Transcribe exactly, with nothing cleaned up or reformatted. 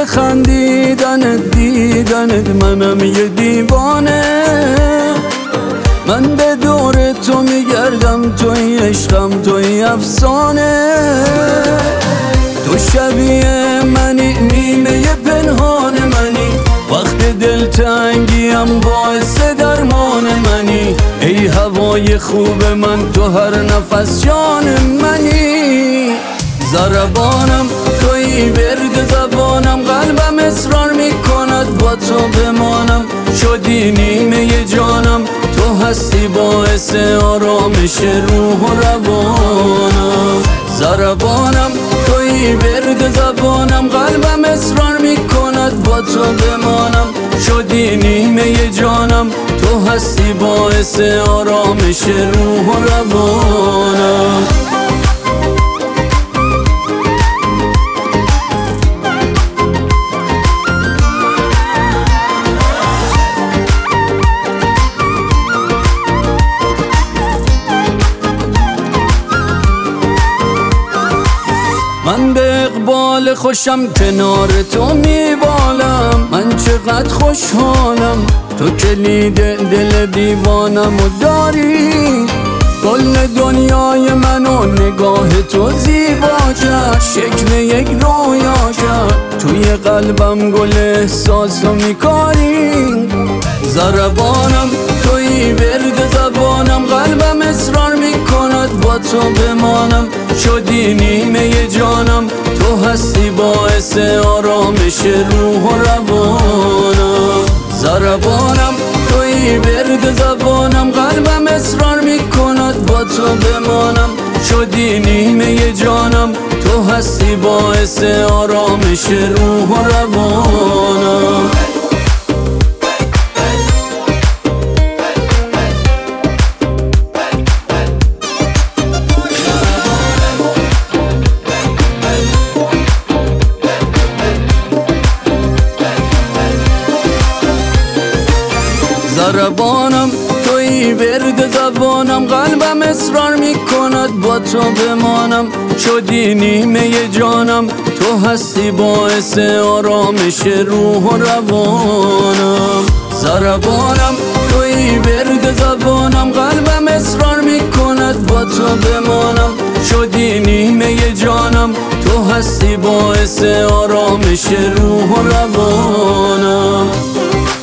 خندیدنت دیدنت منم یه دیوانه. من به دور تو میگردم، توی عشقم، توی افسانه. تو شبیه منی، نیمه پنهان منی، وقت دلتنگیم باعث درمان منی. ای هوای خوب من، تو هر نفس جان منی. ضربانم توی ورد زبانم، قلبم اصرار میکند با تو بمانم. شدی نیمه جانم، تو هستی باعث آرامش روح و روانم. ضربانم توی ورد زبانم، قلبم اصرار میکند با تو بمانم. شدی نیمه جانم، تو هستی باعث آرامش روح و روانم. من به اقبال خوشم، کنار تو میبالم. من چقدر خوشحالم، تو کلید دل دیوانم و داری. کل دنیای من و نگاه تو زیبا کرد، شکل یک رویا کرد. توی قلبم گل احساسو میکاری. ضربانم توی ورد زبانم، قلبم اصرار میکند با تو بمانم. شدی نیمه جانم، تو هستی باعث آرامش روح و روانم. ضربانم توی ورد زبانم، قلبم اصرار میکند با تو بمانم. شدی نیمه جانم، تو هستی باعث آرامش روح و روانم. ضربانم توی ورد زبانم، قلبم اصرار میکند با تو بمانم. شدی نیمه جانم، تو هستی باعث آرامش روح و روانم. ضربانم توی ورد زبانم، قلبم اصرار میکند با تو بمانم. شدی نیمه جانم، تو هستی باعث آرامش روح و روانم.